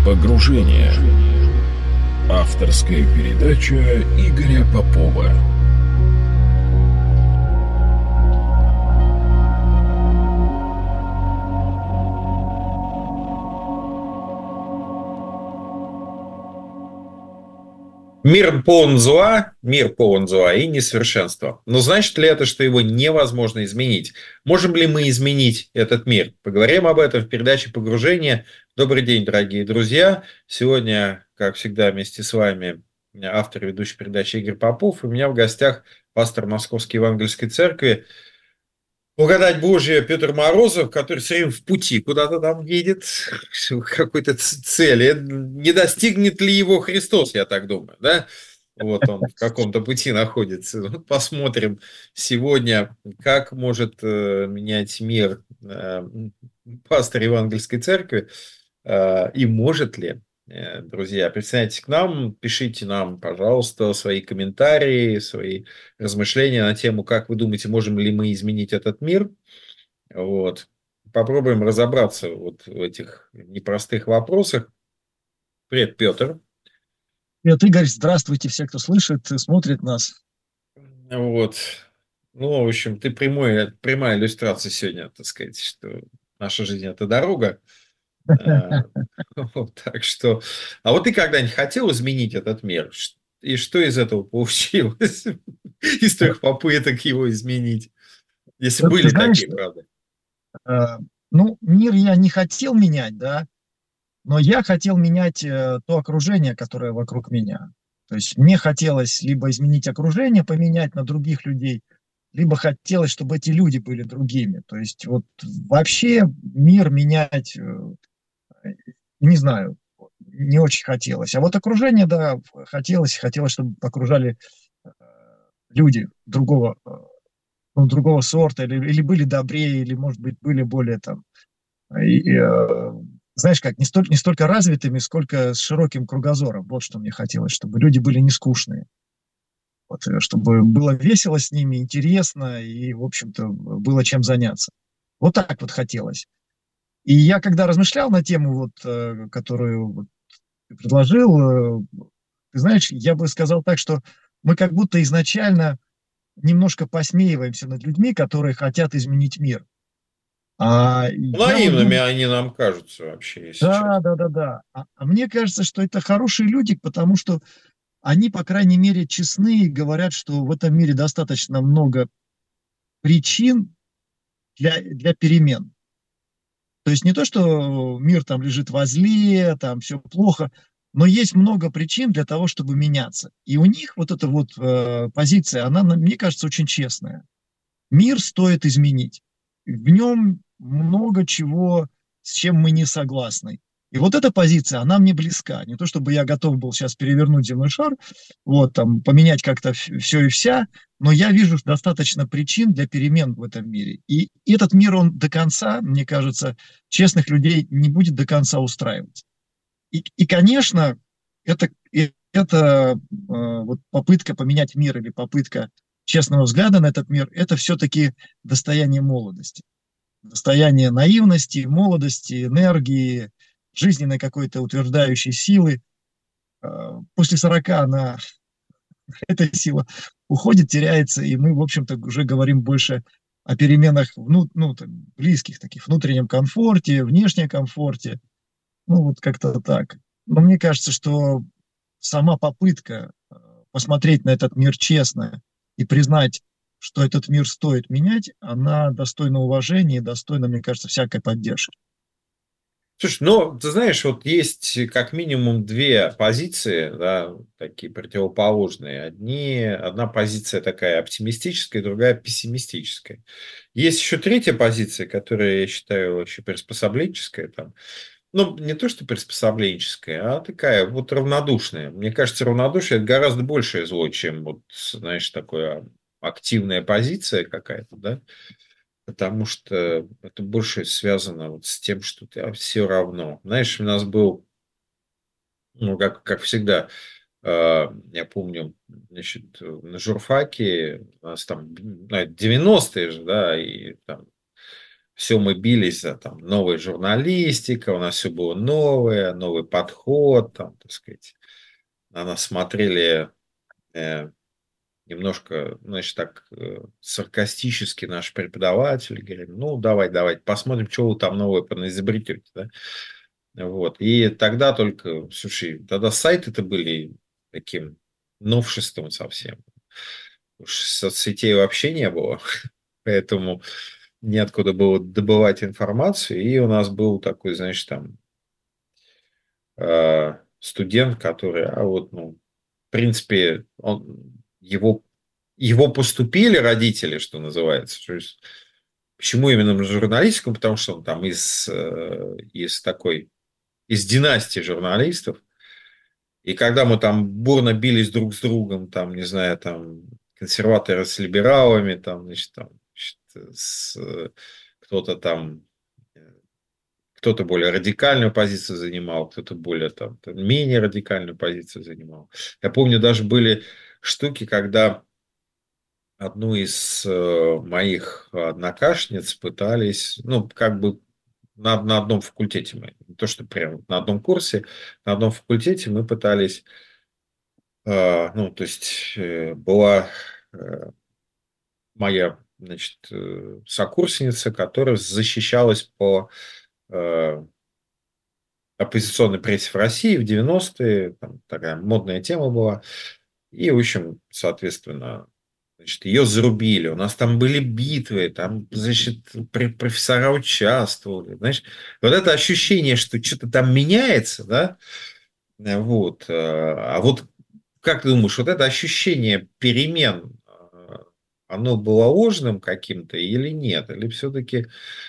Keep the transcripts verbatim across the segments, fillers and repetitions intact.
Погружение. Авторская передача Игоря Попова. Мир полон зла, мир полон зла и несовершенства. Но значит ли это, что его невозможно изменить? Можем ли мы изменить этот мир? Поговорим об этом в передаче «Погружение». Добрый день, дорогие друзья. Сегодня, как всегда, вместе с вами автор и ведущий передачи Игорь Попов. И у меня в гостях пастор Московской Евангельской Церкви, благодать Божия, Петр Морозов, который все время в пути, куда-то там едет, к какой-то цели. Не достигнет ли его Христос, я так думаю, да? Вот он в каком-то пути находится. Вот посмотрим сегодня, как может э, менять мир э, пастор Евангельской Церкви, э, и может ли. Друзья, присоединяйтесь к нам, пишите нам, пожалуйста, свои комментарии, свои размышления на тему, как вы думаете, можем ли мы изменить этот мир. Вот. Попробуем разобраться вот в этих непростых вопросах. Привет, Петр. Привет, Игорь. Здравствуйте, все, кто слышит и смотрит нас. Вот. Ну, в общем, ты прямой, прямая иллюстрация сегодня, так сказать, что наша жизнь – это дорога. Вот, так что... А вот ты когда-нибудь хотел изменить этот мир? И что из этого получилось? Из твоих попыток его изменить? Если Вот ты были знаешь, такие, правда. э, ну, мир я не хотел менять, да, но я хотел менять э, то окружение, которое вокруг меня. То есть мне хотелось либо изменить окружение, поменять на других людей, либо хотелось, чтобы эти люди были другими. То есть вот вообще мир менять, э, не знаю, не очень хотелось. А вот окружение, да, хотелось, хотелось, чтобы окружали э, люди другого, э, ну, другого сорта, или, или были добрее, или, может быть, были более там, и, э, знаешь как, не, столь, не столько развитыми, сколько с широким кругозором. Вот что мне хотелось, чтобы люди были не скучные. Вот, э, чтобы было весело с ними, интересно, и, в общем-то, было чем заняться. Вот так вот хотелось. И я, когда размышлял на тему, вот, э, которую вот ты предложил, э, ты знаешь, я бы сказал так, что мы как будто изначально немножко посмеиваемся над людьми, которые хотят изменить мир. А я вот Наивными думаю, они нам кажутся вообще, если да, честно. да, да, да. А, а мне кажется, что это хорошие люди, потому что они, по крайней мере, честны и говорят, что в этом мире достаточно много причин для, для перемен. То есть не то, что мир там лежит во зле, там все плохо, но есть много причин для того, чтобы меняться. И у них вот эта вот э, позиция, она, мне кажется, очень честная. Мир стоит изменить. В нем много чего, с чем мы не согласны. И вот эта позиция, она мне близка. Не то, чтобы я готов был сейчас перевернуть земной шар, вот, там, поменять как-то все и вся, но я вижу достаточно причин для перемен в этом мире. И этот мир, он до конца, мне кажется, честных людей не будет до конца устраивать. И, и конечно, это, это э, вот попытка поменять мир или попытка честного взгляда на этот мир, это все-таки достояние молодости. Достояние наивности, молодости, энергии, жизненной какой-то утверждающей силы. Э, После сорока она, эта сила уходит, теряется, и мы, в общем-то, уже говорим больше о переменах вну, ну, близких, таких, внутреннем комфорте, внешнем комфорте. Ну, вот как-то так. Но мне кажется, что сама попытка э, посмотреть на этот мир честно и признать, что этот мир стоит менять, она достойна уважения и достойна, мне кажется, всякой поддержки. Слушай, ну, ты знаешь, вот есть как минимум две позиции, да, такие противоположные. Одни, одна позиция такая оптимистическая, другая пессимистическая. Есть еще третья позиция, которая, я считаю, вообще приспособленческая. Там. Ну, не то, что приспособленческая, а такая вот равнодушная. Мне кажется, равнодушие – это гораздо большее зло, чем, вот, знаешь, такая активная позиция какая-то, да. Потому что это больше связано вот с тем, что ты, а, все равно. Знаешь, у нас был, ну, как, как всегда, э, я помню, значит, на журфаке у нас там, ну, это девяностые же, да, и там все мы бились за там новая журналистика, у нас все было новое, новый подход, там, так сказать, на нас смотрели э, немножко, значит, так э, саркастически наши преподаватели, говорили, ну, давай, давайте посмотрим, что вы там новое понаизобретете, да. Вот. И тогда только, слушай, тогда сайты-то были таким новшеством совсем. Уж соцсетей вообще не было, поэтому неоткуда было добывать информацию. И у нас был такой, знаешь, там э, студент, который, а вот, ну, в принципе, он, его, его поступили родители, что называется. То есть, почему именно журналистику? Потому что он там из, э, из такой, из династии журналистов. И когда мы там бурно бились друг с другом, там, не знаю, там, консерваторы с либералами, там, значит, там, значит, с, кто-то там, кто-то более радикальную позицию занимал, кто-то более там, менее радикальную позицию занимал. Я помню, даже были штуки, когда одну из моих однокашниц пытались, ну, как бы на, на одном факультете мы, не то, что прямо на одном курсе, на одном факультете мы пытались, э, ну, то есть, э, была э, моя, значит, э, сокурсница, которая защищалась по э, оппозиционной прессе в России в девяностые, там такая модная тема была, и, в общем, соответственно, значит, ее зарубили. У нас там были битвы, там, значит, профессора участвовали. Знаешь, вот это ощущение, что что-то там меняется, да, вот. А вот как ты думаешь, вот это ощущение перемен, оно было ложным каким-то или нет? Или все-таки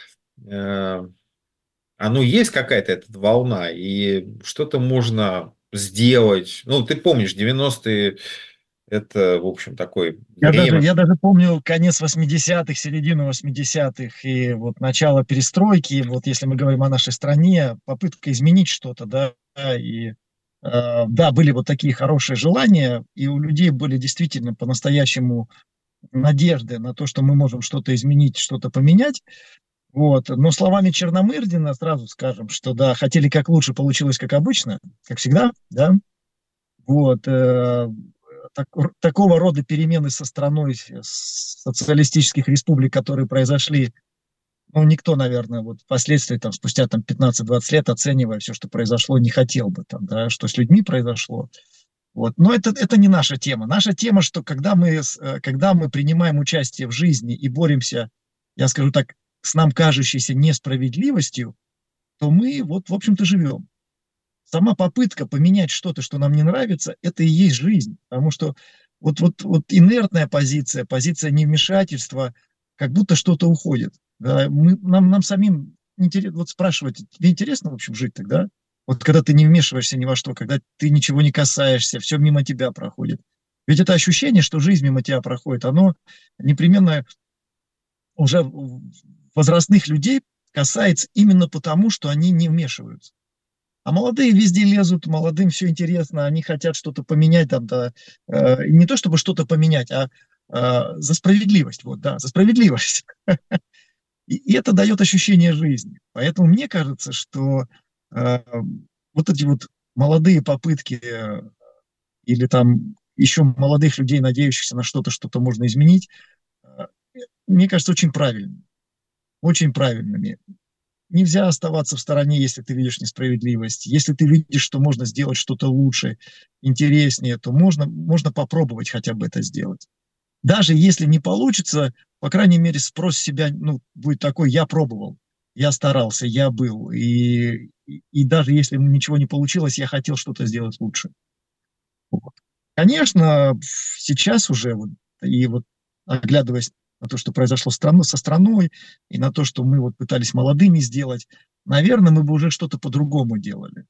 оно есть какая-то эта волна, и что-то можно сделать? Ну, ты помнишь, девяностые это, в общем, такое Я даже, время. я даже помню конец восьмидесятых, середину восьмидесятых и вот начало перестройки. Вот если мы говорим о нашей стране, попытка изменить что-то, да, и э, да, были вот такие хорошие желания, и у людей были действительно по-настоящему надежды на то, что мы можем что-то изменить, что-то поменять. Вот. Но словами Черномырдина сразу скажем, что да, хотели как лучше, получилось как обычно, как всегда, да. Вот. Э, так, такого рода перемены со страной социалистических республик, которые произошли, ну, никто, наверное, вот впоследствии, там, спустя там, пятнадцать-двадцать лет, оценивая все, что произошло, не хотел бы, там, да, что с людьми произошло. Вот. Но это, это не наша тема. Наша тема, что когда мы, когда мы принимаем участие в жизни и боремся, я скажу так, с нам кажущейся несправедливостью, то мы вот, в общем-то, живем. Сама попытка поменять что-то, что нам не нравится, это и есть жизнь. Потому что вот, вот, вот инертная позиция, позиция невмешательства, как будто что-то уходит. Да? Мы, нам, нам самим интересно, вот спрашивать, тебе интересно, в общем, жить тогда? Вот когда ты не вмешиваешься ни во что, когда ты ничего не касаешься, все мимо тебя проходит. Ведь это ощущение, что жизнь мимо тебя проходит, оно непременно уже возрастных людей касается именно потому, что они не вмешиваются. А молодые везде лезут, молодым все интересно, они хотят что-то поменять, там, да, э, не то чтобы что-то поменять, а э, за справедливость, вот, да, за справедливость. И, и это дает ощущение жизни. Поэтому мне кажется, что э, вот эти вот молодые попытки э, или там еще молодых людей, надеющихся на что-то, что-то можно изменить, э, мне кажется, очень правильными. Очень правильными. Нельзя оставаться в стороне, если ты видишь несправедливость. Если ты видишь, что можно сделать что-то лучше, интереснее, то можно, можно попробовать хотя бы это сделать. Даже если не получится, по крайней мере, спрос себя, ну, будет такой: я пробовал, я старался, я был. И, и, и даже если ничего не получилось, я хотел что-то сделать лучше. Вот. Конечно, сейчас уже, вот, и вот оглядываясь на то, что произошло страну, со страной, и на то, что мы вот пытались молодыми сделать, наверное, мы бы уже что-то по-другому делали.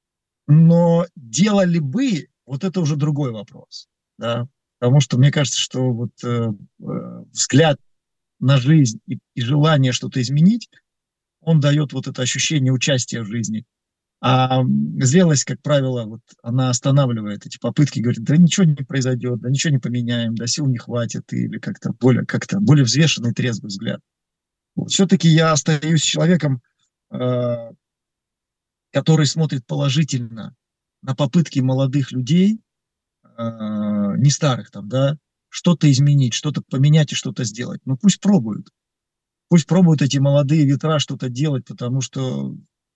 Но делали бы, вот это уже другой вопрос. Да? Потому что мне кажется, что вот э, э, взгляд на жизнь и, и желание что-то изменить, он дает вот это ощущение участия в жизни. А зрелость, как правило, вот она останавливает эти попытки, говорит: да ничего не произойдет, да ничего не поменяем, да сил не хватит, или как-то более, как-то более взвешенный, трезвый взгляд. Все-таки я остаюсь человеком, э, который смотрит положительно на попытки молодых людей, э, не старых там, да, что-то изменить, что-то поменять и что-то сделать. Ну пусть пробуют. Пусть пробуют эти молодые ветра что-то делать, потому что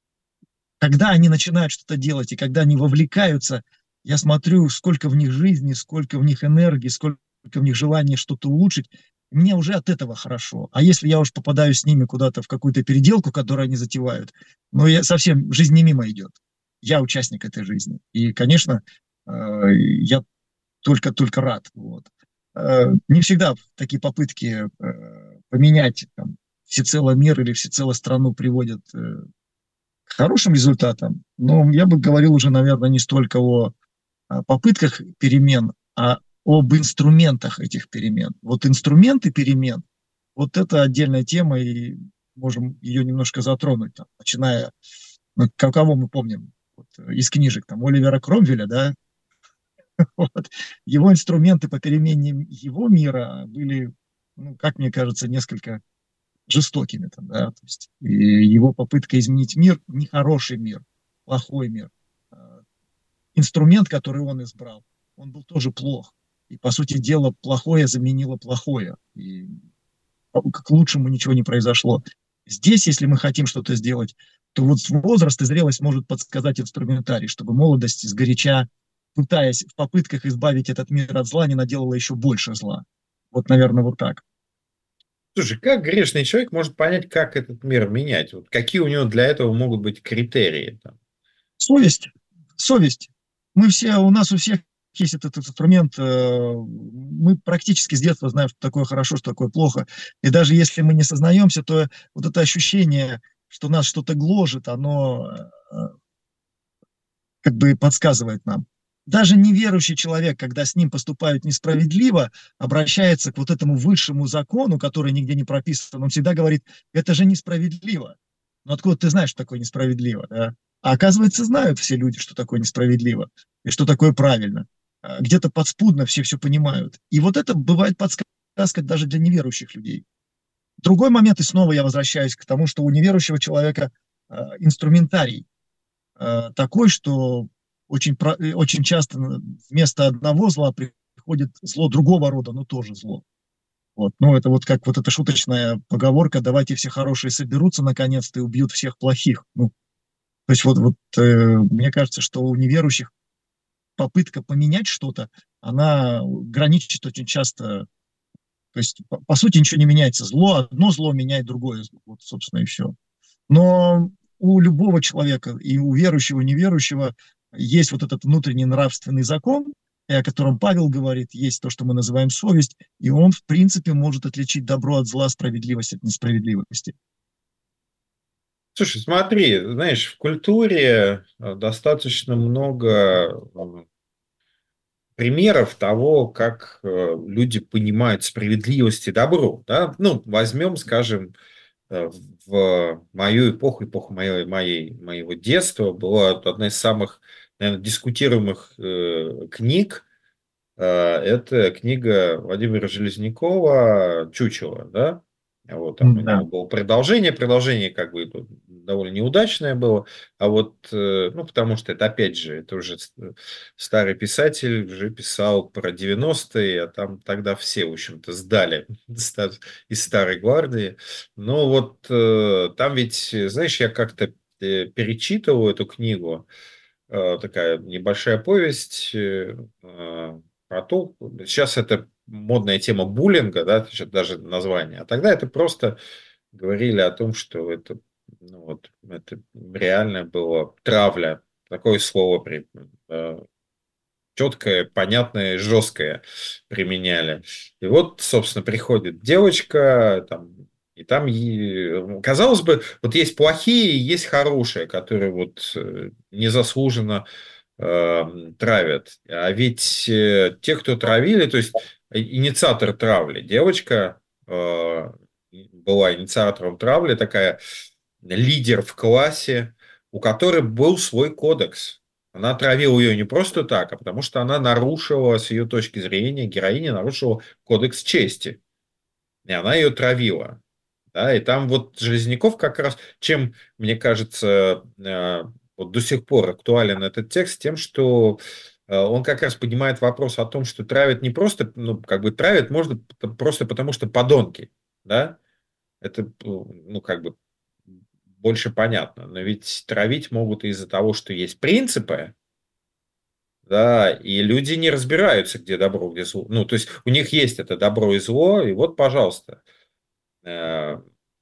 когда они начинают что-то делать и когда они вовлекаются, я смотрю, сколько в них жизни, сколько в них энергии, сколько в них желания что-то улучшить, мне уже от этого хорошо. А если я уж попадаю с ними куда-то в какую-то переделку, которую они затевают, ну, я совсем, жизнь не мимо идет. Я участник этой жизни. И, конечно, э, я только-только рад. Вот. Э, не всегда такие попытки э, поменять там, всецело мир или всецело страну приводят э, к хорошим результатам. Но я бы говорил уже, наверное, не столько о, о попытках перемен, а об инструментах этих перемен. Вот инструменты перемен, вот это отдельная тема, и можем ее немножко затронуть, там, начиная, ну, кого мы помним вот, из книжек, там, Оливера Кромвеля, да, вот. Его инструменты по перемене его мира были, ну, как мне кажется, несколько жестокими. Там, да? То есть, и его попытка изменить мир, нехороший мир, плохой мир. А, инструмент, который он избрал, он был тоже плох. И, по сути дела, плохое заменило плохое. И к лучшему ничего не произошло. Здесь, если мы хотим что-то сделать, то вот возраст и зрелость может подсказать инструментарий, чтобы молодость сгоряча, пытаясь в попытках избавить этот мир от зла, не наделала еще больше зла. Вот, наверное, вот так. Слушай, как грешный человек может понять, как этот мир менять? Вот какие у него для этого могут быть критерии? Там? Совесть. Совесть. Мы все, у нас у всех есть этот, этот инструмент. э, Мы практически с детства знаем, что такое хорошо, что такое плохо. И даже если мы не сознаемся, то вот это ощущение, что нас что-то гложет, оно э, как бы подсказывает нам. Даже неверующий человек, когда с ним поступают несправедливо, обращается к вот этому высшему закону, который нигде не прописан. Он всегда говорит, это же несправедливо. Но откуда ты знаешь, что такое несправедливо? Да? А оказывается, знают все люди, что такое несправедливо и что такое правильно. А где-то подспудно все все понимают. И вот это бывает подсказка даже для неверующих людей. Другой момент, и снова я возвращаюсь к тому, что у неверующего человека э, инструментарий э, такой, что очень, про, очень часто вместо одного зла приходит зло другого рода, но тоже зло. Вот. Ну, это вот как вот эта шуточная поговорка, давайте все хорошие соберутся наконец-то и убьют всех плохих. Ну, то есть вот, вот э, мне кажется, что у неверующих попытка поменять что-то, она граничит очень часто, то есть, по, по сути, ничего не меняется. Зло, одно зло меняет другое зло. Вот, собственно, и все. Но у любого человека, и у верующего, и неверующего, есть вот этот внутренний нравственный закон, о котором Павел говорит, есть то, что мы называем совесть, и он, в принципе, может отличить добро от зла, справедливость от несправедливости. Слушай, смотри, знаешь, в культуре э, достаточно много э, примеров того, как э, люди понимают справедливость и добро. Да? Ну, возьмем, скажем, э, в мою эпоху, эпоху моей, моей, моего детства, была одна из самых, наверное, дискутируемых э, книг. Э, это книга Владимира Железнякова «Чучело». Да? Вот, там у Да. него было продолжение, продолжение как бы тут довольно неудачное было, а вот, э, ну, потому что это, опять же, это уже старый писатель, уже писал про девяностые, а там тогда все, в общем-то, сдали из старой гвардии. Но вот э, там ведь, знаешь, я как-то э, перечитывал эту книгу, э, такая небольшая повесть э, э, про то, сейчас это модная тема буллинга, да, даже название, а тогда это просто говорили о том, что это, ну, вот, это реально было травля, такое слово при, э, четкое, понятное, жесткое применяли. И вот, собственно, приходит девочка, там, и там, и, казалось бы, вот есть плохие, есть хорошие, которые вот э, незаслуженно э, травят. А ведь э, те, кто травили, то есть инициатор травли, девочка э, была инициатором травли, такая лидер в классе, у которой был свой кодекс. Она травила ее не просто так, а потому что она нарушила, с ее точки зрения, героиня нарушила кодекс чести. И она ее травила. Да, и там вот Железняков как раз, чем, мне кажется, э, вот до сих пор актуален этот текст, тем, что э, он как раз поднимает вопрос о том, что травят не просто, ну, как бы травят можно п- просто потому, что подонки, да, это, ну, как бы больше понятно, но ведь травить могут из-за того, что есть принципы, да, и люди не разбираются, где добро, где зло. Ну, то есть у них есть это добро и зло, и вот, пожалуйста, э,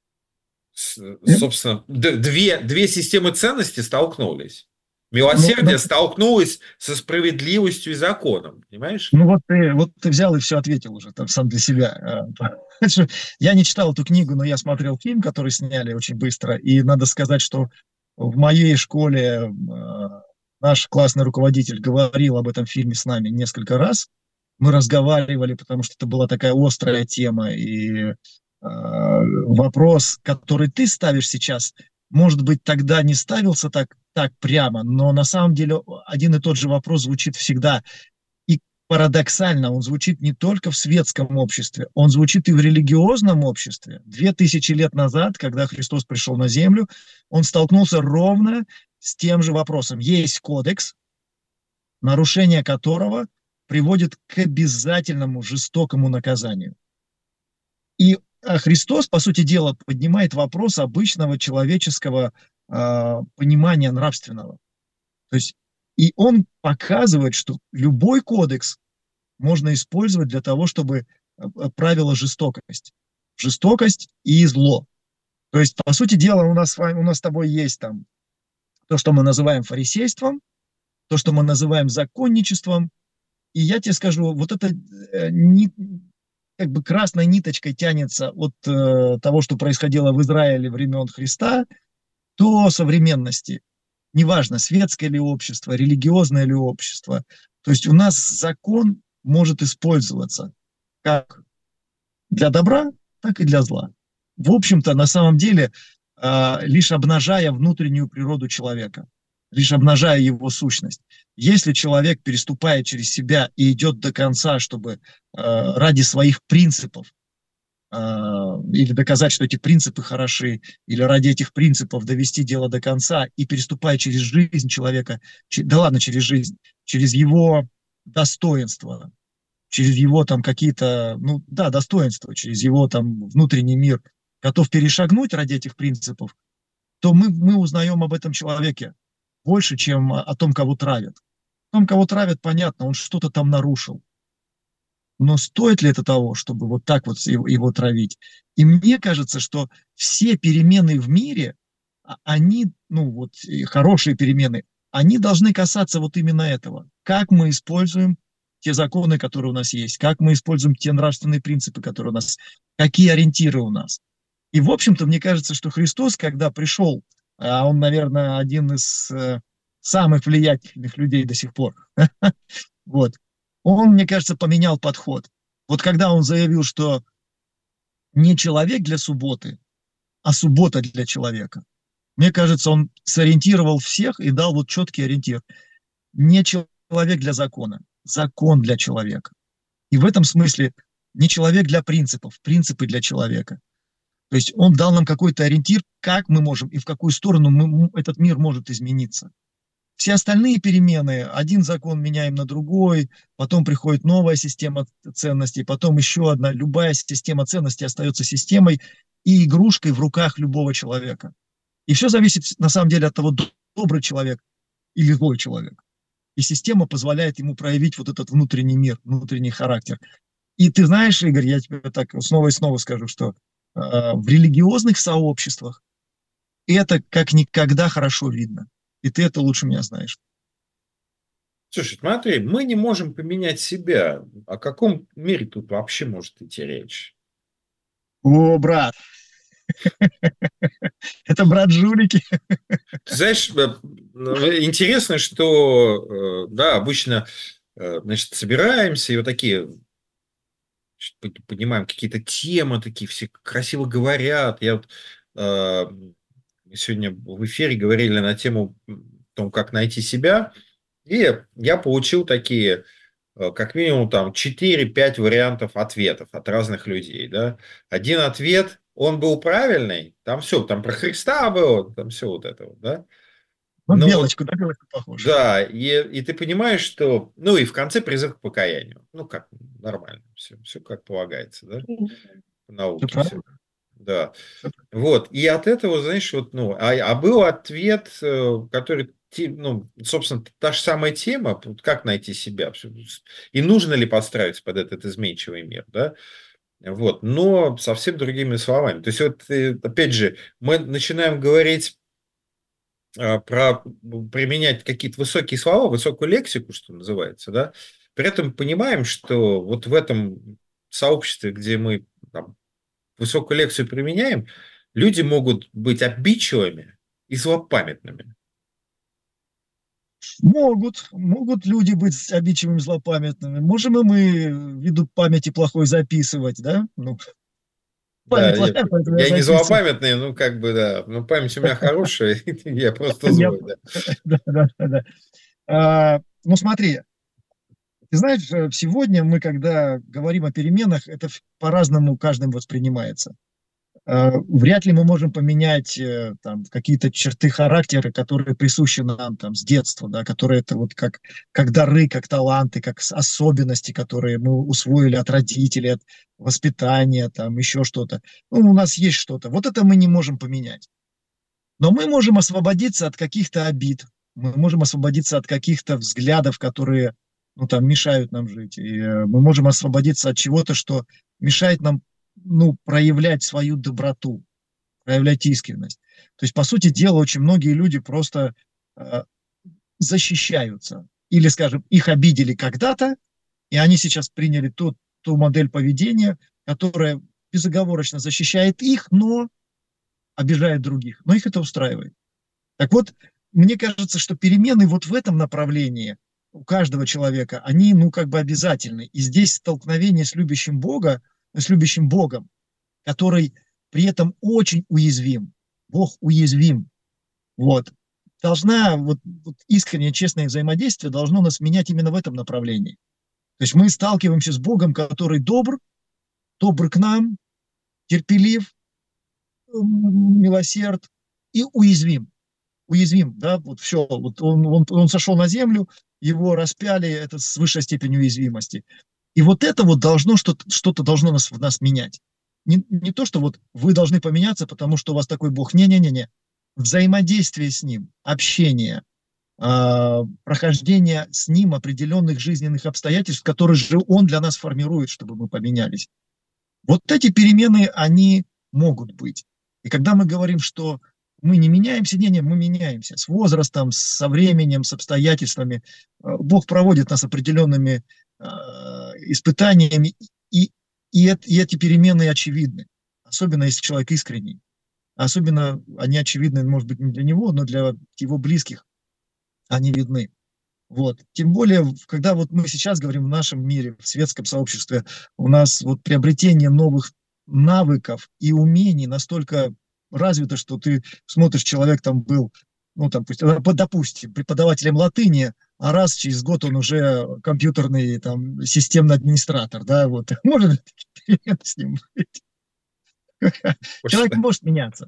с- собственно, д- две, две системы ценностей столкнулись. Ну, да, Милосердие столкнулось со справедливостью и законом, понимаешь? ну вот ты, вот ты взял и все ответил уже там сам для себя. А, что Я не читал эту книгу, но я смотрел фильм, который сняли очень быстро. И надо сказать, что в моей школе а, наш классный руководитель говорил об этом фильме с нами несколько раз. Мы разговаривали, потому что это была такая острая тема. И а, вопрос, который ты ставишь сейчас, может быть, тогда не ставился так, так прямо, но на самом деле один и тот же вопрос звучит всегда. И парадоксально, он звучит не только в светском обществе, он звучит и в религиозном обществе. Две тысячи лет назад, когда Христос пришел на землю, он столкнулся ровно с тем же вопросом. Есть кодекс, нарушение которого приводит к обязательному жестокому наказанию. И а, Христос, по сути дела, поднимает вопрос обычного человеческого э, понимания нравственного. То есть, и он показывает, что любой кодекс можно использовать для того, чтобы э, правила жестокость. Жестокость и зло. То есть, по сути дела, у нас с вами, у нас с тобой есть там то, что мы называем фарисейством, то, что мы называем законничеством. И я тебе скажу, вот это э, ни, как бы красной ниточкой тянется от э, того, что происходило в Израиле времен Христа, до современности. Неважно, светское ли общество, религиозное ли общество. То есть у нас закон может использоваться как для добра, так и для зла. В общем-то, на самом деле, э, лишь обнажая внутреннюю природу человека, лишь обнажая его сущность. Если человек переступает через себя и идет до конца, чтобы э, ради своих принципов э, или доказать, что эти принципы хороши, или ради этих принципов довести дело до конца и переступая через жизнь человека, че, да ладно, через жизнь, через его достоинство, через его там какие-то, ну да, достоинства, через его там внутренний мир, готов перешагнуть ради этих принципов, то мы, мы узнаем об этом человеке больше, чем о, о том, кого травят. О том, кого травят, понятно, он что-то там нарушил. Но стоит ли это того, чтобы вот так вот его, его травить? И мне кажется, что все перемены в мире, а- они, ну вот и хорошие перемены, они должны касаться вот именно этого. Как мы используем те законы, которые у нас есть, как мы используем те нравственные принципы, которые у нас, какие ориентиры у нас. И, в общем-то, мне кажется, что Христос, когда пришел, а он, наверное, один из э, самых влиятельных людей до сих пор, вот, он, мне кажется, поменял подход. Вот когда он заявил, что не человек для субботы, а суббота для человека, мне кажется, он сориентировал всех и дал вот четкий ориентир. Не человек для закона, закон для человека. И в этом смысле не человек для принципов, принципы для человека. То есть он дал нам какой-то ориентир, как мы можем и в какую сторону мы, этот мир может измениться. Все остальные перемены, один закон меняем на другой, потом приходит новая система ценностей, потом еще одна. Любая система ценностей остается системой и игрушкой в руках любого человека. И все зависит на самом деле от того, добрый человек или злой человек. И система позволяет ему проявить вот этот внутренний мир, внутренний характер. И ты знаешь, Игорь, я тебе так снова и снова скажу, что э, в религиозных сообществах это как никогда хорошо видно. И ты это лучше меня знаешь. Слушай, смотри, мы не можем поменять себя. О каком мире тут вообще может идти речь? О, брат, это брат жулики. Ты знаешь, э, ну, интересно, что, э, да, обычно, э, значит, собираемся и вот такие, значит, под- поднимаем какие-то темы, такие все красиво говорят. Я вот, э, мы сегодня в эфире говорили на тему м, о том, как найти себя, и я получил такие, э, как минимум, там четыре-пять вариантов ответов от разных людей, да. Один ответ, он был правильный, там все, там про Христа было, там все вот это вот, да. Ну, Ну вот, белочку, да, белочку похож. да, и, и ты понимаешь, что, ну и в конце призыв к покаянию, ну как, нормально, все, все как полагается, да, по Все науке все, правильно. да. Вот, и от этого, знаешь, вот, ну, а, а был ответ, э, который, те- ну, собственно, та же самая тема, вот как найти себя, и нужно ли подстраиваться под этот изменчивый мир, да, вот, но совсем другими словами. То есть, вот, э, опять же, мы начинаем говорить а, про применять какие-то высокие слова, высокую лексику, что называется, да, при этом понимаем, что вот в этом сообществе, где мы там, высокую лексию применяем, люди могут быть обидчивыми и злопамятными. Могут, могут люди быть обидчивыми, злопамятными. Можем и мы ввиду памяти плохой записывать, да? Ну, Да, память я, плохая, поэтому я я не записываю. злопамятный, ну как бы да, но память у меня хорошая, я просто Я- злой, да. Да, да, да, да. А, ну, смотри, ты знаешь, э, сегодня мы, когда говорим о переменах, это в- по-разному каждым воспринимается. Э, Вряд ли мы можем поменять э, там какие-то черты характера, которые присущи нам там с детства, да, которые это вот как, как дары, как таланты, как с- особенности, которые мы усвоили от родителей, от воспитания, там еще что-то. Ну, у нас есть что-то. Вот это мы не можем поменять. Но мы можем освободиться от каких-то обид, мы можем освободиться от каких-то взглядов, которые, ну, там, мешают нам жить. И э, мы можем освободиться от чего-то, что мешает нам, ну, проявлять свою доброту, проявлять искренность. То есть, по сути дела, очень многие люди просто э, защищаются. Или, скажем, их обидели когда-то, и они сейчас приняли ту, ту модель поведения, которая безоговорочно защищает их, но обижает других. Но их это устраивает. Так вот, мне кажется, что перемены вот в этом направлении у каждого человека, они, ну, как бы обязательны. И здесь столкновение с любящим Бога, с любящим Богом, который при этом очень уязвим. Бог уязвим. Вот. Должна, вот, вот искреннее, честное взаимодействие должно нас менять именно в этом направлении. То есть мы сталкиваемся с Богом, который добр, добр к нам, терпелив, милосерд и уязвим. Уязвим, да, вот все, вот он, он, он сошел на землю, его распяли, это с высшей степенью уязвимости. И вот это вот должно что-то, что-то должно нас, в нас менять. Не, не то, что вот вы должны поменяться, потому что у вас такой Бог. Не-не-не-не. Взаимодействие с Ним, общение, э, прохождение с Ним определенных жизненных обстоятельств, которые же Он для нас формирует, чтобы мы поменялись. Вот эти перемены, они могут быть. И когда мы говорим, что мы не меняемся, не, не, мы меняемся с возрастом, со временем, с обстоятельствами. Бог проводит нас определенными э, испытаниями, и, и, это, и эти перемены очевидны, особенно если человек искренний. Особенно они очевидны, может быть, не для него, но для его близких они видны. Вот. Тем более, когда вот мы сейчас говорим в нашем мире, в светском сообществе, у нас вот приобретение новых навыков и умений настолько развито, что ты смотришь, человек там был, ну, там, допустим, преподавателем латыни, а раз через год он уже компьютерный там системный администратор, да, вот. Может с ним быть? Человек может меняться.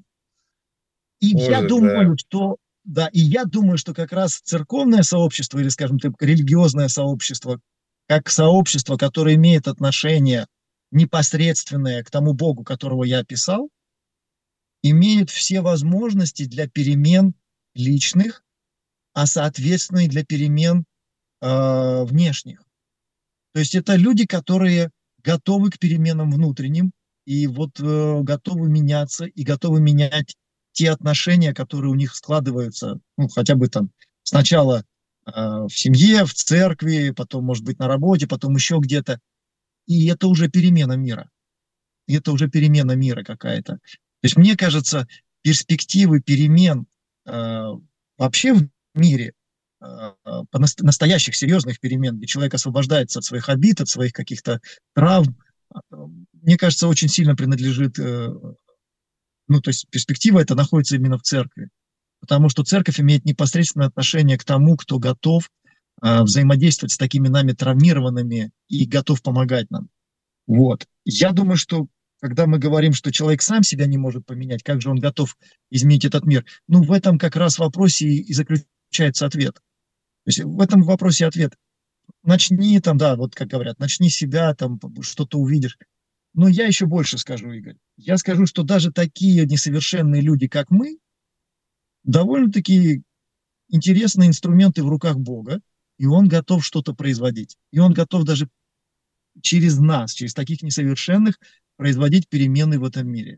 И Может, я думаю, да. что да, и я думаю, что как раз церковное сообщество, или, скажем так, религиозное сообщество, как сообщество, которое имеет отношение непосредственное к тому Богу, которого я описал, имеет все возможности для перемен личных, а соответственно и для перемен э, внешних. То есть это люди, которые готовы к переменам внутренним и вот э, готовы меняться и готовы менять те отношения, которые у них складываются, ну, хотя бы там сначала э, в семье, в церкви, потом, может быть, на работе, потом еще где-то. И это уже перемена мира. И это уже перемена мира какая-то. То есть, мне кажется, перспективы перемен э, вообще в мире, э, настоящих серьезных перемен, где человек освобождается от своих обид, от своих каких-то травм, э, мне кажется, очень сильно принадлежит, э, ну, то есть перспектива эта находится именно в церкви. Потому что церковь имеет непосредственное отношение к тому, кто готов э, взаимодействовать с такими нами травмированными и готов помогать нам. Вот. Я думаю, что когда мы говорим, что человек сам себя не может поменять, как же он готов изменить этот мир? Ну, в этом как раз вопросе и, и заключается ответ. То есть в этом вопросе ответ. Начни там, да, вот как говорят, начни себя, там что-то увидишь. Но я еще больше скажу, Игорь. Я скажу, что даже такие несовершенные люди, как мы, довольно-таки интересные инструменты в руках Бога, и Он готов что-то производить. И Он готов даже через нас, через таких несовершенных, производить перемены в этом мире.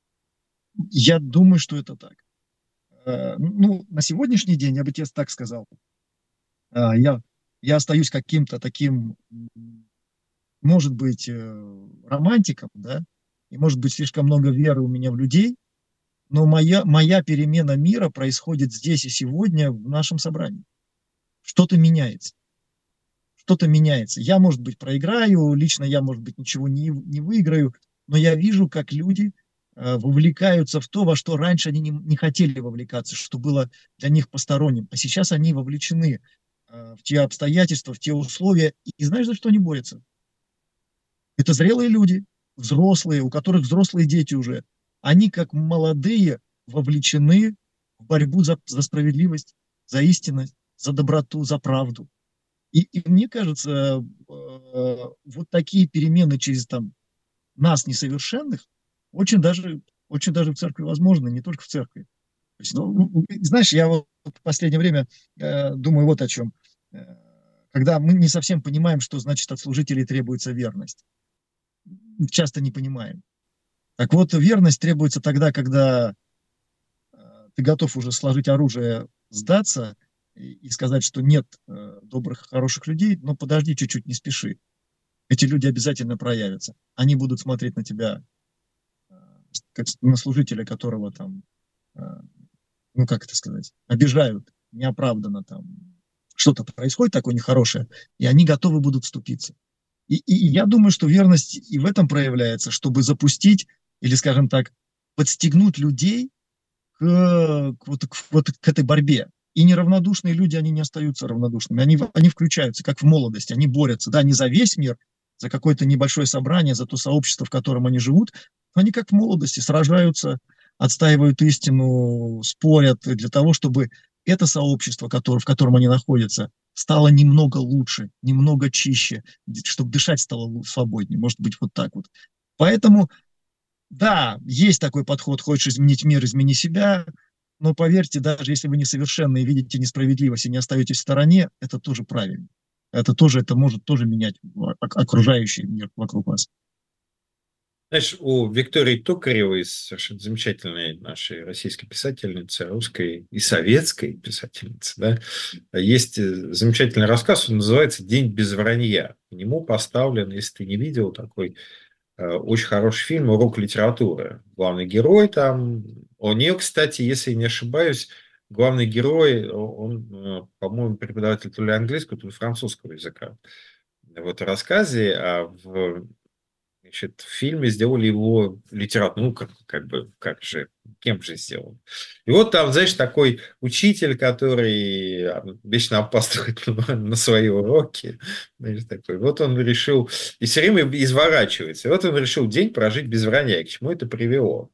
Я думаю, что это так. Ну, на сегодняшний день, я бы тебе так сказал, я, я остаюсь каким-то таким, может быть, романтиком, да, и может быть слишком много веры у меня в людей, но моя, моя перемена мира происходит здесь и сегодня в нашем собрании. Что-то меняется. Что-то меняется. Я, может быть, проиграю, лично я, может быть, ничего не, не выиграю, но я вижу, как люди э, вовлекаются в то, во что раньше они не, не хотели вовлекаться, что было для них посторонним. А сейчас они вовлечены э, в те обстоятельства, в те условия. И, и знаешь, за что они борются? Это зрелые люди, взрослые, у которых взрослые дети уже. Они, как молодые, вовлечены в борьбу за, за справедливость, за истинность, за доброту, за правду. И, и мне кажется, э, вот такие перемены через там, нас, несовершенных, очень даже, очень даже в церкви возможны, не только в церкви. То есть, ну, знаешь, я вот в последнее время э, думаю вот о чем. Э, когда мы не совсем понимаем, что значит от служителей требуется верность. Часто не понимаем. Так вот, верность требуется тогда, когда э, ты готов уже сложить оружие, сдаться и, и сказать, что нет э, добрых, хороших людей, но подожди чуть-чуть, не спеши. Эти люди обязательно проявятся. Они будут смотреть на тебя, э, как на служителя, которого там, э, ну как это сказать, обижают неоправданно там. Что-то происходит такое нехорошее, и они готовы будут вступиться. И, и, и я думаю, что верность и в этом проявляется, чтобы запустить или, скажем так, подстегнуть людей к, к, вот, к, вот, к этой борьбе. И неравнодушные люди, они не остаются равнодушными, они, они включаются, как в молодости, они борются, да, не за весь мир, за какое-то небольшое собрание, за то сообщество, в котором они живут, но они, как в молодости, сражаются, отстаивают истину, спорят для того, чтобы это сообщество, которое, в котором они находятся, стало немного лучше, немного чище, чтобы дышать стало свободнее, может быть, вот так вот. Поэтому да, есть такой подход, хочешь изменить мир, измени себя, но поверьте, даже если вы несовершенны и видите несправедливость и не остаетесь в стороне, это тоже правильно. Это тоже, это может тоже менять окружающий мир вокруг вас. Знаешь, у Виктории Токаревой, совершенно замечательной нашей российской писательницы, русской и советской писательницы, да, есть замечательный рассказ, он называется «День без вранья». К нему поставлен, если ты не видел, такой очень хороший фильм «Урок литературы». Главный герой там, у нее, кстати, если я не ошибаюсь, главный герой, он, по-моему, преподаватель то ли английского, то ли французского языка в этом рассказе, а в, значит, в фильме сделали его литературу, ну, как, как бы, как же, кем же сделал. И вот там, знаешь, такой учитель, который вечно опаздывает на, на свои уроки, знаешь, такой, вот он решил, и все время изворачивается, и вот он решил день прожить без вранья, и к чему это привело.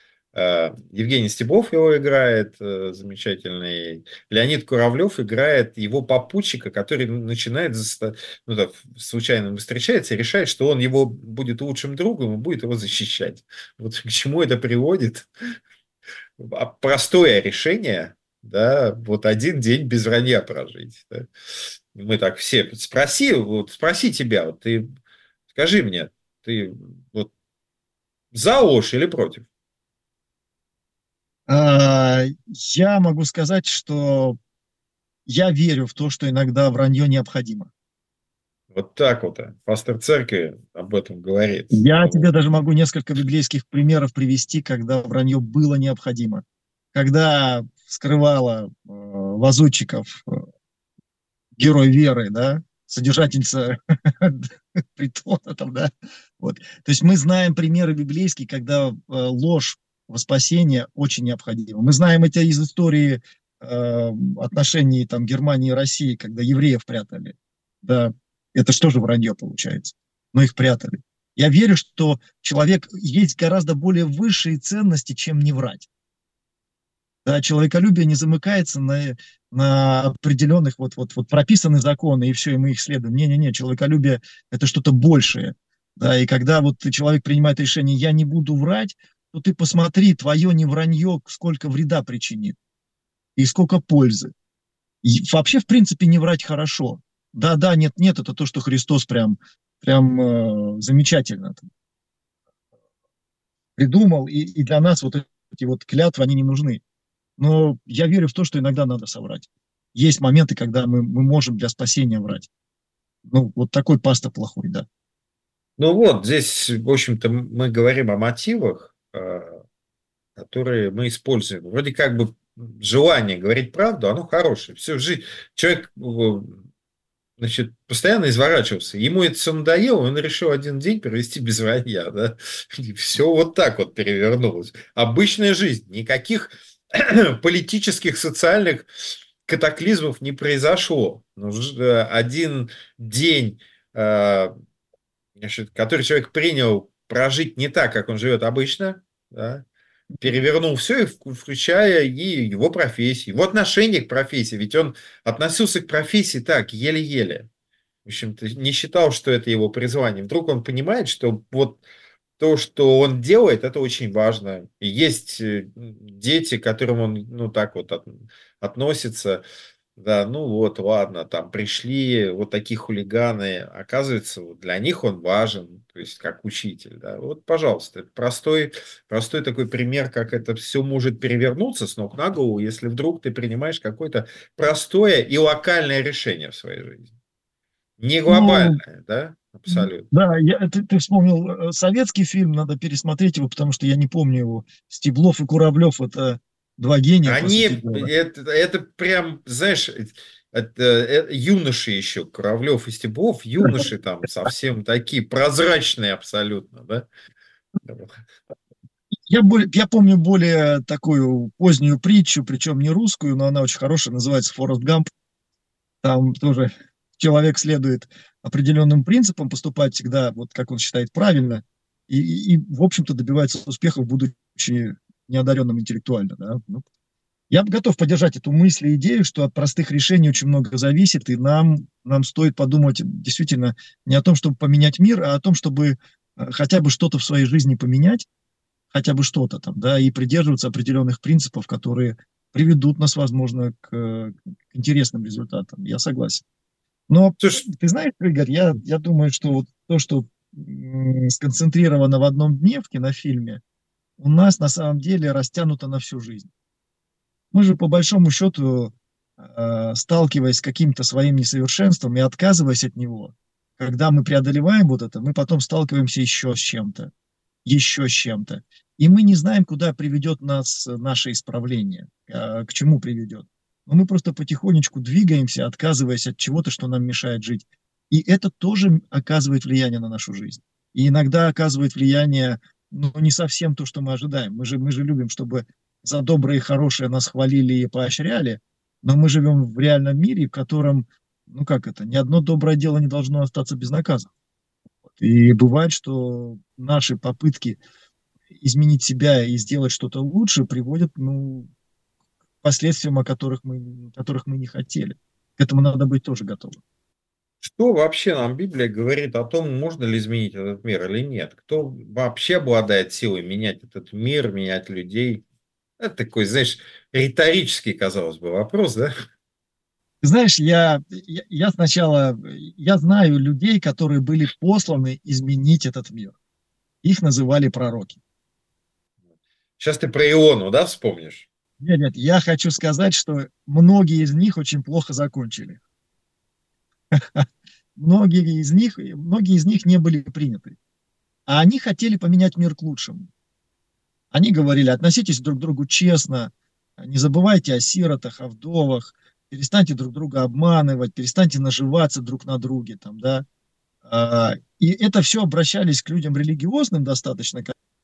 Евгений Стебов его играет, замечательный. Леонид Куравлев играет его попутчика, который начинает, ну, да, случайно встречается и решает, что он его будет лучшим другом и будет его защищать. Вот к чему это приводит? Простое решение, да, вот один день без вранья прожить. Да. Мы так все, спроси, вот спроси тебя, вот ты скажи мне, ты вот за ложь или против? Я могу сказать, что я верю в то, что иногда вранье необходимо. Вот так вот. Пастор церкви об этом говорит. Я тебе даже могу несколько библейских примеров привести, когда вранье было необходимо. Когда скрывала э, лазутчиков э, герой веры, да, содержательница притона там, да. Вот. То есть мы знаем примеры библейские, когда э, ложь во спасение очень необходимо. Мы знаем это из истории э, отношений там, Германии и России, когда евреев прятали. Да. Это что же вранье получается? Но их прятали. Я верю, что человек есть гораздо более высшие ценности, чем не врать. Да, человеколюбие не замыкается на, на определенных вот, вот, вот прописанных законы, и все, и мы их следуем. Не-не-не, человеколюбие – это что-то большее. Да, и когда вот человек принимает решение «я не буду врать», то ты посмотри, твое невранье сколько вреда причинит и сколько пользы. И вообще, в принципе, не врать хорошо. Да-да, нет-нет, это то, что Христос прям, прям э, замечательно там придумал, и, и для нас вот эти вот клятвы, они не нужны. Но я верю в то, что иногда надо соврать. Есть моменты, когда мы, мы можем для спасения врать. Ну, вот такой пастор плохой, да. Ну вот, здесь, в общем-то, мы говорим о мотивах, э, которые мы используем. Вроде как бы желание говорить правду, оно хорошее. Всю жизнь человек, э, значит, постоянно изворачивался. Ему это все надоело, он решил один день провести без вранья, да. И все вот так вот перевернулось. Обычная жизнь, никаких политических, социальных катаклизмов не произошло. Ну, ж- один день, э, значит, который человек принял прожить не так, как он живет обычно, да, перевернул все, включая и его профессию, его отношение к профессии. Ведь он относился к профессии так, еле-еле. В общем-то, не считал, что это его призвание. Вдруг он понимает, что вот то, что он делает, это очень важно. И есть э, дети, к которым он, ну, так вот от- относится. Да, ну вот, ладно, там пришли вот такие хулиганы. Оказывается, вот для них он важен, то есть как учитель. Да. Вот, пожалуйста, это простой, простой такой пример, как это все может перевернуться с ног на голову, если вдруг ты принимаешь какое-то простое и локальное решение в своей жизни. Не Ну, глобальное, да, абсолютно. да, я, ты, ты вспомнил э, советский фильм, надо пересмотреть его, потому что я не помню его. Стеблов и Куравлев – это два гения, по сути Они, дела. это, это прям, знаешь, это, э, юноши еще, Куравлев и Стеблов, юноши там совсем такие прозрачные абсолютно, да? Я, более, я помню более такую позднюю притчу, причем не русскую, но она очень хорошая, называется «Форест Гамп». Там тоже человек следует определенным принципам, поступать всегда, вот как он считает, правильно, и, и, и, в общем-то, добивается успехов, будучи неодаренным интеллектуально. Да? Ну, я готов поддержать эту мысль и идею, что от простых решений очень много зависит, и нам, нам стоит подумать действительно не о том, чтобы поменять мир, а о том, чтобы э, хотя бы что-то в своей жизни поменять, хотя бы что-то там, да, и придерживаться определенных принципов, которые приведут нас, возможно, к, к интересным результатам. Я согласен. Но Слушай, ты знаешь, Игорь, я, я думаю, что вот то, что м, сконцентрировано в одном дне в кинофильме, у нас на самом деле растянуто на всю жизнь. Мы же по большому счету, э, сталкиваясь с каким-то своим несовершенством и отказываясь от него, когда мы преодолеваем вот это, мы потом сталкиваемся еще с чем-то, еще с чем-то. И мы не знаем, куда приведет нас наше исправление, э, к чему приведет. Но мы просто потихонечку двигаемся, отказываясь от чего-то, что нам мешает жить. И это тоже оказывает влияние на нашу жизнь. И иногда оказывает влияние, ну, не совсем то, что мы ожидаем. Мы же, мы же любим, чтобы за доброе и хорошее нас хвалили и поощряли, но мы живем в реальном мире, в котором, ну как это, ни одно доброе дело не должно остаться безнаказанным. И бывает, что наши попытки изменить себя и сделать что-то лучше приводят, ну, к последствиям, о которых мы, которых мы не хотели. К этому надо быть тоже готовым. что вообще нам Библия говорит о том, можно ли изменить этот мир или нет? Кто вообще обладает силой менять этот мир, менять людей? Это такой, знаешь, риторический, казалось бы, вопрос, да? Ты знаешь, я, я, я сначала, я знаю людей, которые были посланы изменить этот мир. Их называли пророки. Сейчас ты про Иону, да, вспомнишь? Нет, нет, я хочу сказать, что многие из них очень плохо закончили. Многие из них, многие из них не были приняты. А они хотели поменять мир к лучшему. Они говорили, относитесь друг к другу честно, не забывайте о сиротах, о вдовах, перестаньте друг друга обманывать, перестаньте наживаться друг на друге. Там, да? А, и это все обращались к людям религиозным достаточно,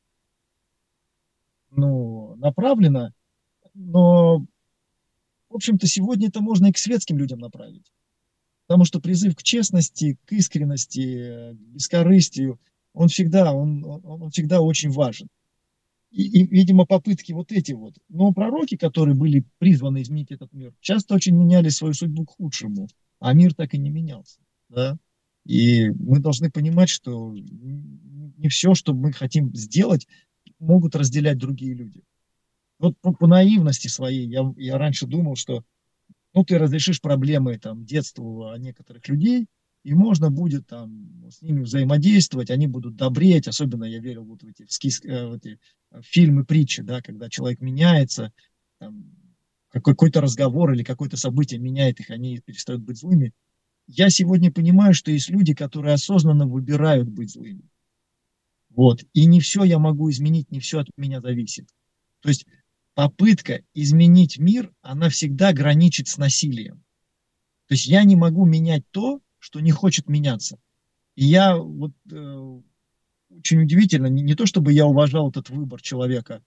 ну, направлено, но, в общем-то, сегодня это можно и к светским людям направить. Потому что призыв к честности, к искренности, к бескорыстию, он всегда, он, он, он всегда очень важен. И, и, видимо, попытки вот эти вот. Но пророки, которые были призваны изменить этот мир, часто очень меняли свою судьбу к худшему, а мир так и не менялся. Да? И мы должны понимать, что не все, что мы хотим сделать, могут разделять другие люди. Вот по, по наивности своей я, я раньше думал, что ну, ты разрешишь проблемы там, детства некоторых людей, и можно будет там с ними взаимодействовать, они будут добреть, особенно я верил вот в эти, в скис, э, в эти фильмы, притчи, да, когда человек меняется, там, какой-то разговор или какое-то событие меняет их, они перестают быть злыми. Я сегодня понимаю, что есть люди, которые осознанно выбирают быть злыми. Вот. И не все я могу изменить, не все от меня зависит. То есть попытка изменить мир, она всегда граничит с насилием. То есть я не могу менять то, что не хочет меняться. И я вот э, очень удивительно, не, не то чтобы я уважал этот выбор человека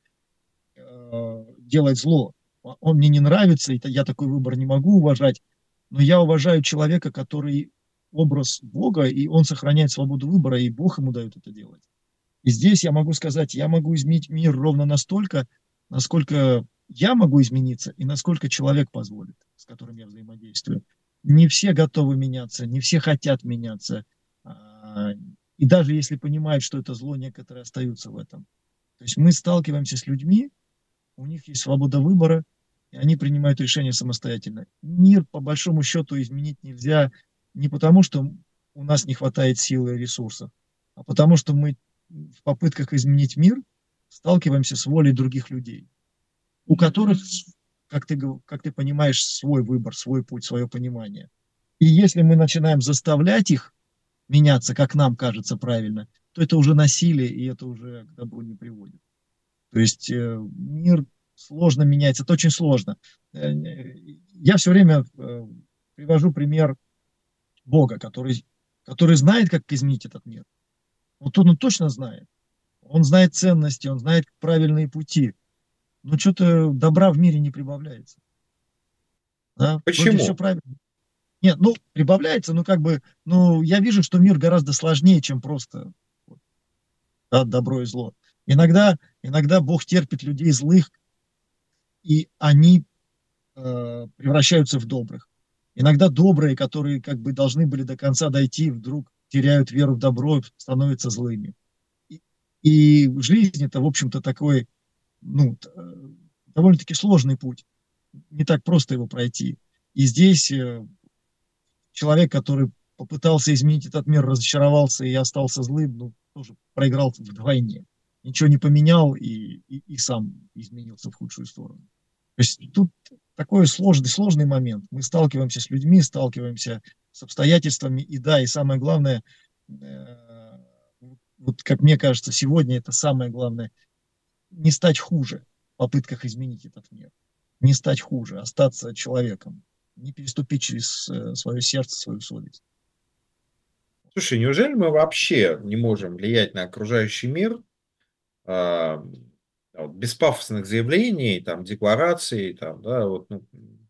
э, делать зло, он мне не нравится, и я такой выбор не могу уважать, но я уважаю человека, который образ Бога, и он сохраняет свободу выбора, и Бог ему дает это делать. И здесь я могу сказать, я могу изменить мир ровно настолько, насколько я могу измениться и насколько человек позволит, с которым я взаимодействую. Не все готовы меняться, не все хотят меняться. И даже если понимают, что это зло, некоторые остаются в этом. То есть мы сталкиваемся с людьми, у них есть свобода выбора, и они принимают решения самостоятельно. Мир, по большому счету, изменить нельзя не потому, что у нас не хватает силы и ресурсов, а потому что мы в попытках изменить мир сталкиваемся с волей других людей, у которых, как ты, как ты понимаешь, свой выбор, свой путь, свое понимание. И если мы начинаем заставлять их меняться, как нам кажется правильно, то это уже насилие, и это уже к добру не приводит. То есть э, мир сложно меняется, это очень сложно. Э, я все время э, привожу пример Бога, который, который знает, как изменить этот мир. Вот он, он точно знает. Он знает ценности, он знает правильные пути. Но что-то добра в мире не прибавляется. Да? Вроде все Почему? правильно. Нет, ну, прибавляется, но как бы, ну, я вижу, что мир гораздо сложнее, чем просто вот, да, добро и зло. Иногда, иногда Бог терпит людей злых, и они э, превращаются в добрых. Иногда добрые, которые как бы должны были до конца дойти, вдруг теряют веру в добро, становятся злыми. И, и в жизни это, в общем-то, такой, ну, довольно-таки сложный путь. Не так просто его пройти. И здесь э, человек, который попытался изменить этот мир, разочаровался и остался злым, ну, тоже проиграл вдвойне. Ничего не поменял и, и, и сам изменился в худшую сторону. То есть тут такой сложный, сложный момент. Мы сталкиваемся с людьми, сталкиваемся с обстоятельствами. И да, и самое главное, э, вот как мне кажется, сегодня это самое главное, не стать хуже в попытках изменить этот мир. Не стать хуже, остаться человеком. Не переступить через э, свое сердце, свою совесть. Слушай, неужели мы вообще не можем влиять на окружающий мир а, вот, без пафосных заявлений, там, деклараций, там, да, вот, ну,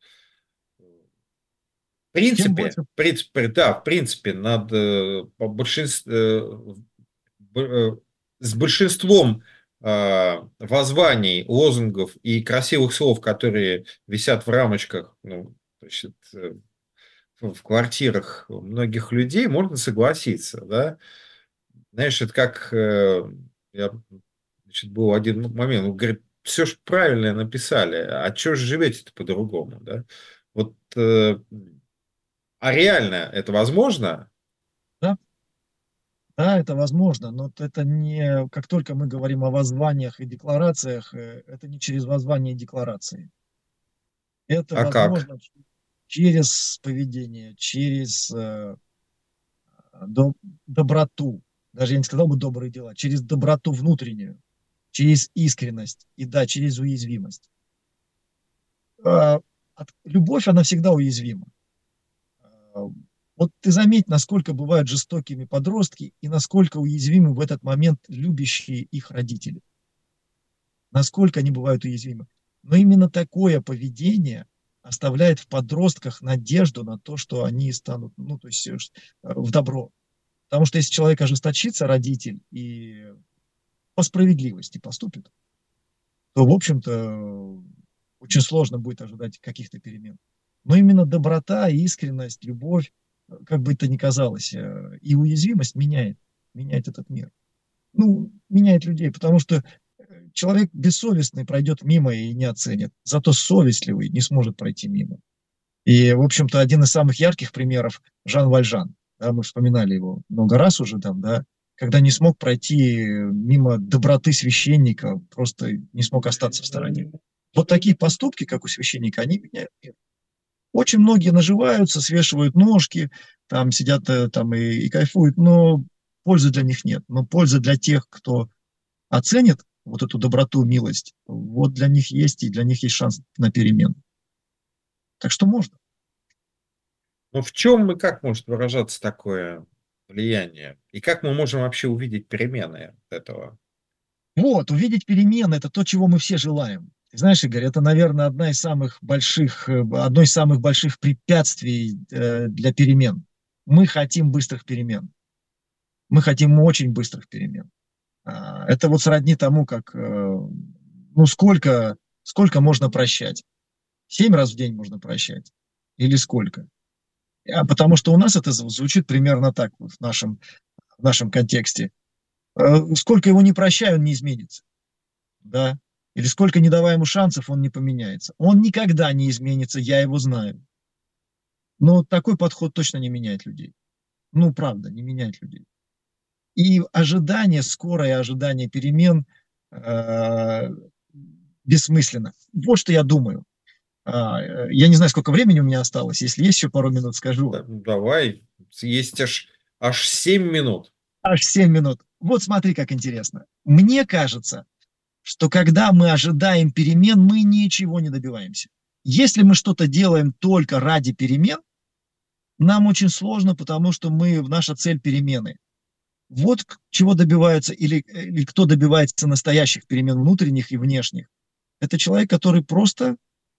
в Чем принципе, больше... в принципе, да, в принципе, над э, по большинству, э, б- э, с большинством э, воззваний, лозунгов и красивых слов, которые висят в рамочках, ну, значит, э, в в квартирах многих людей, можно согласиться, да. Знаешь, это как, э, я, значит, был один момент, он говорит, все же правильно написали, а что же живете-то по-другому, да? Вот, э, а реально это возможно? Да, да, это возможно, но это не... Как только мы говорим о воззваниях и декларациях, э, это не через воззвание и декларации. Это А как? возможно через поведение, через э, до- доброту. Даже я не сказал бы добрые дела, через доброту внутреннюю, через искренность и, да, через уязвимость. Э, от- любовь, она всегда уязвима. Э, Вот ты заметь, насколько бывают жестокими подростки и насколько уязвимы в этот момент любящие их родители. Насколько они бывают уязвимы. Но именно такое поведение оставляет в подростках надежду на то, что они станут, ну, то есть э, в добро. Потому что если человек ожесточится, родитель, и по справедливости поступит, то, в общем-то, очень сложно будет ожидать каких-то перемен. Но именно доброта, искренность, любовь, как бы это ни казалось, э, и уязвимость меняет, меняет этот мир. Ну, меняет людей, потому что э, человек бессовестный пройдет мимо и не оценит, зато совестливый не сможет пройти мимо. И, в общем-то, один из самых ярких примеров — Жан Вальжан. Да, мы вспоминали его много раз уже там, да, когда не смог пройти мимо доброты священника, просто не смог остаться в стороне. Вот такие поступки, как у священника, они меняют мир. Очень многие наживаются, свешивают ножки, там сидят э, там и, и кайфуют, но пользы для них нет. Но польза для тех, кто оценит вот эту доброту, милость, вот для них есть, и для них есть шанс на перемену. Так что можно. Но в чем и как может выражаться такое влияние? И как мы можем вообще увидеть перемены от этого? Вот, увидеть перемены — это то, чего мы все желаем. Ты знаешь, Игорь, это, наверное, одна из самых больших, э, одно из самых больших препятствий э, для перемен. Мы хотим быстрых перемен. Мы хотим очень быстрых перемен. А, Это вот сродни тому, как, э, ну, сколько, сколько можно прощать? Семь раз в день можно прощать? Или сколько? А потому что у нас это зв- звучит примерно так вот в нашем, в нашем контексте. Э, Сколько его не прощай, он не изменится. Да? Или сколько не давая ему шансов, он не поменяется. Он никогда не изменится, я его знаю. Но такой подход точно не меняет людей. Ну, правда, не меняет людей. И ожидание, скорое ожидание перемен э, бессмысленно. Вот что я думаю. А, э, я не знаю, сколько времени у меня осталось. Если есть еще пару минут, скажу. Да, давай, есть аж, аж семь минут. Аж семь минут. Вот смотри, как интересно. Мне кажется, что когда мы ожидаем перемен, мы ничего не добиваемся. Если мы что-то делаем только ради перемен, нам очень сложно, потому что мы, наша цель — перемены. Вот чего добиваются, или, или кто добивается настоящих перемен внутренних и внешних. Это человек, который просто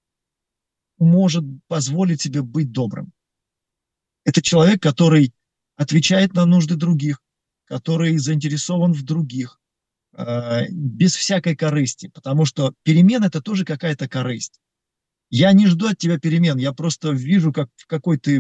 может позволить себе быть добрым. Это человек, который отвечает на нужды других, который заинтересован в других, э, без всякой корысти, потому что перемен — это тоже какая-то корысть. Я не жду от тебя перемен, я просто вижу, как, в какой ты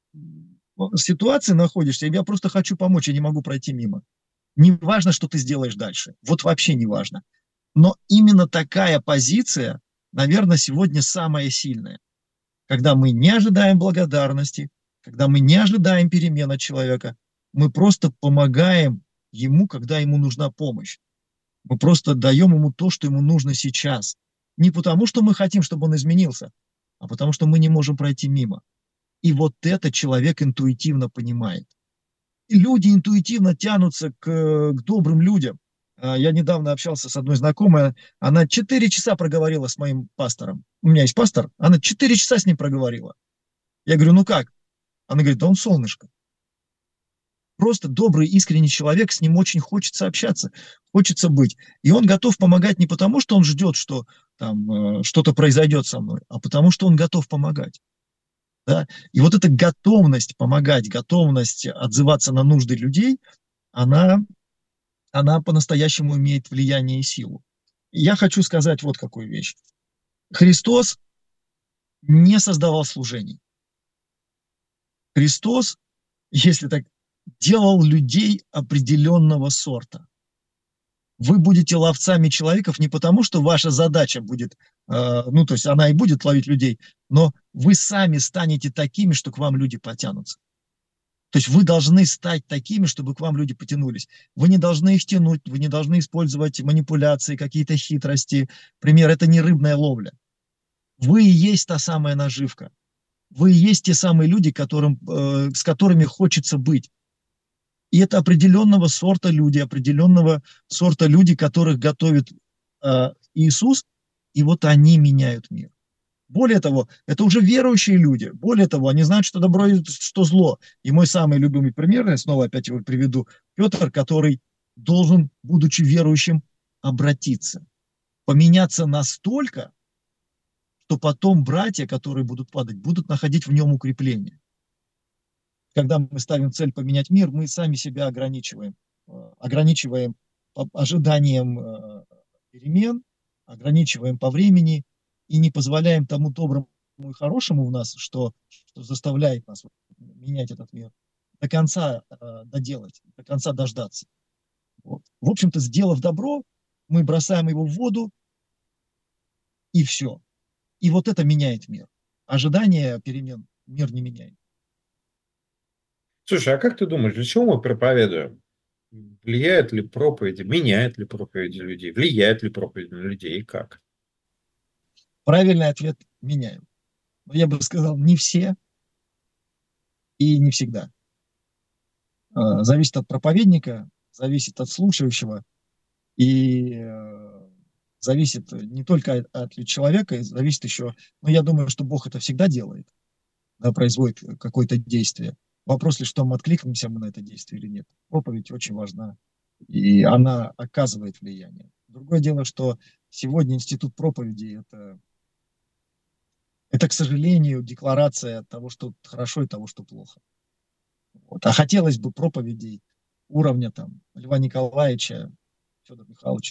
ситуации находишься, и я просто хочу помочь, я не могу пройти мимо. Не важно, что ты сделаешь дальше, вот вообще не важно. Но именно такая позиция, наверное, сегодня самая сильная, когда мы не ожидаем благодарности, когда мы не ожидаем перемен от человека, мы просто помогаем ему, когда ему нужна помощь. Мы просто даем ему то, что ему нужно сейчас. Не потому, что мы хотим, чтобы он изменился, а потому, что мы не можем пройти мимо. И вот это человек интуитивно понимает. И люди интуитивно тянутся к, к добрым людям. А, Я недавно общался с одной знакомой, она четыре часа проговорила с моим пастором. У меня есть пастор, она четыре часа с ним проговорила. Я говорю, ну как? Она говорит, да он солнышко. Просто добрый, искренний человек, с ним очень хочется общаться, хочется быть. И он готов помогать не потому, что он ждет, что там э, что-то произойдет со мной, а потому, что он готов помогать. Да? И вот эта готовность помогать, готовность отзываться на нужды людей, она, она по-настоящему имеет влияние и силу. И я хочу сказать вот какую вещь. Христос не создавал служений. Христос, если так, делал людей определенного сорта. Вы будете ловцами человеков не потому, что ваша задача будет, э, ну, то есть она и будет ловить людей, но вы сами станете такими, что к вам люди потянутся. То есть вы должны стать такими, чтобы к вам люди потянулись. Вы не должны их тянуть, вы не должны использовать манипуляции, какие-то хитрости. Пример — это не рыбная ловля. Вы и есть та самая наживка. Вы и есть те самые люди, которым, э, с которыми хочется быть. И это определенного сорта люди, определенного сорта люди, которых готовит э, Иисус, и вот они меняют мир. Более того, это уже верующие люди. Более того, они знают, что добро и что зло. И мой самый любимый пример, я снова опять его приведу, Петр, который должен, будучи верующим, обратиться, поменяться настолько, что потом братья, которые будут падать, будут находить в нем укрепление. когда мы ставим цель поменять мир, мы сами себя ограничиваем. Ограничиваем по ожиданиям перемен, ограничиваем по времени и не позволяем тому доброму и хорошему в нас, что, что заставляет нас менять этот мир, до конца э, доделать, до конца дождаться. Вот. В общем-то, сделав добро, мы бросаем его в воду, и все. И вот это меняет мир. Ожидание перемен мир не меняет. Слушай, а как ты думаешь, для чего мы проповедуем? Влияет ли проповеди, меняет ли проповеди людей, влияет ли проповедь на людей и как? Правильный ответ – меняем. Но я бы сказал, не все и не всегда. Зависит от проповедника, зависит от слушающего, и зависит не только от человека, зависит еще, но я думаю, что Бог это всегда делает, да, производит какое-то действие. Вопрос лишь в том, откликнемся мы на это действие или нет. Проповедь очень важна, и она оказывает влияние. Другое дело, что сегодня институт проповеди это, это, к сожалению, декларация того, что хорошо и того, что плохо. Вот. А хотелось бы проповедей уровня там Льва Николаевича, Федора Михайловича.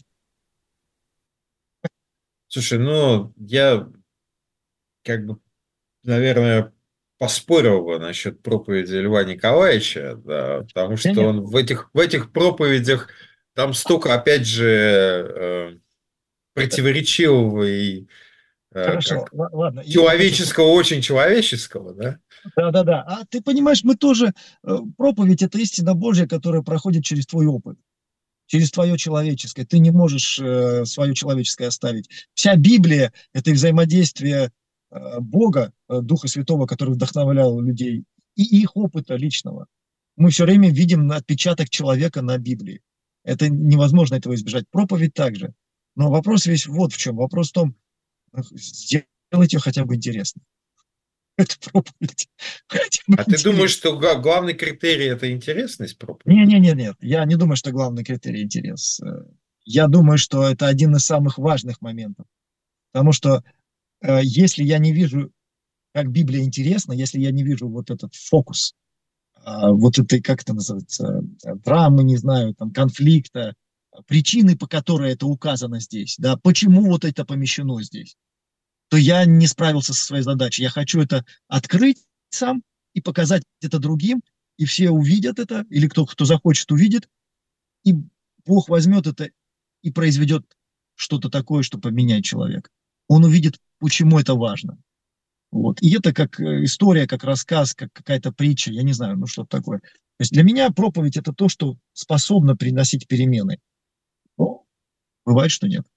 Слушай, ну, я как бы, наверное, поспорил бы насчет проповеди Льва Николаевича, да, потому что он в этих, в этих проповедях там столько, опять же, э, противоречивого и э, как, ладно, человеческого, очень человеческого, да? Да-да-да. А ты понимаешь, мы тоже, э, проповедь – это истина Божья, которая проходит через твой опыт, через твое человеческое. Ты не можешь э, свое человеческое оставить. Вся Библия – это взаимодействие Бога, Духа Святого, который вдохновлял людей, и их опыта личного. Мы все время видим отпечаток человека на Библии. Это невозможно этого избежать. Проповедь также. Но вопрос весь вот в чем. Вопрос в том, сделать ее хотя бы интересно. Это проповедь. А ты думаешь, что главный критерий – это интересность проповеди? Нет, нет, нет, нет. Я не думаю, что главный критерий – интерес. Я думаю, что это один из самых важных моментов. Потому что если я не вижу, как Библия интересна, если я не вижу вот этот фокус, вот этой, как это называется, драмы, не знаю, там, конфликта, причины, по которой это указано здесь, да, почему вот это помещено здесь, то я не справился со своей задачей. Я хочу это открыть сам и показать это другим, и все увидят это, или кто, кто захочет, увидит, и Бог возьмет это и произведет что-то такое, что поменяет человека. Он увидит, почему это важно. Вот. И это как история, как рассказ, как какая-то притча, я не знаю, ну что-то такое. То есть для меня проповедь – это то, что способно приносить перемены. Но бывает, что нет.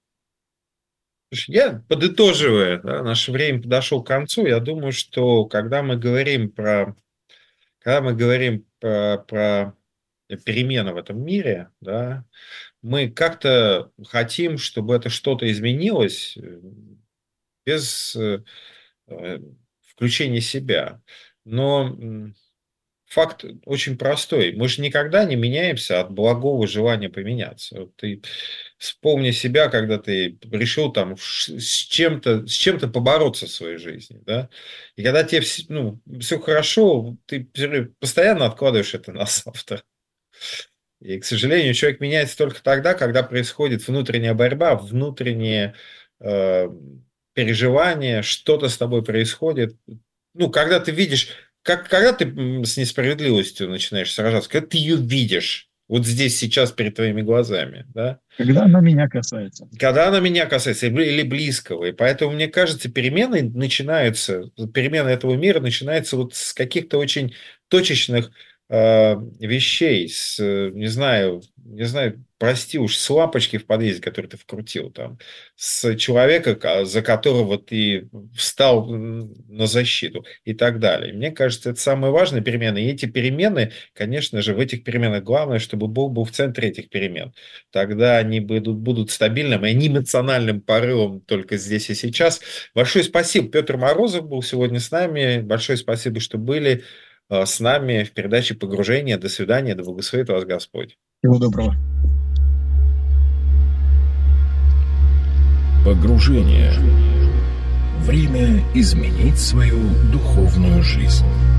Я, подытоживая, да, наше время подошло к концу, я думаю, что когда мы говорим про, когда мы говорим про, про перемены в этом мире, да, мы как-то хотим, чтобы это что-то изменилось без э, включения себя. Но факт очень простой. Мы же никогда не меняемся от благого желания поменяться. Вот ты вспомни себя, когда ты решил там с чем-то, с чем-то побороться в своей жизни. Да? И когда тебе ну, все хорошо, ты постоянно откладываешь это на завтра. И, к сожалению, человек меняется только тогда, когда происходит внутренняя борьба, внутреннее э, переживание, что-то с тобой происходит. Ну, когда ты видишь, как, когда ты с несправедливостью начинаешь сражаться, когда ты ее видишь, вот здесь, сейчас, перед твоими глазами, да? Когда она меня касается. Когда она меня касается, или близкого. И поэтому, мне кажется, перемены начинаются, перемены этого мира начинаются вот с каких-то очень точечных вещей, с, не знаю, не знаю, прости уж, с лампочки в подъезде, которую ты вкрутил, там, с человека, за которого ты встал на защиту и так далее. Мне кажется, это самые важные перемены. И эти перемены, конечно же, в этих переменах главное, чтобы Бог был в центре этих перемен. Тогда они будут, будут стабильным и не эмоциональным порывом только здесь и сейчас. Большое спасибо. Петр Морозов был сегодня с нами. Большое спасибо, что были с нами в передаче «Погружение». До свидания, да благословит вас Господь. Всего доброго. Погружение. Время изменить свою духовную жизнь.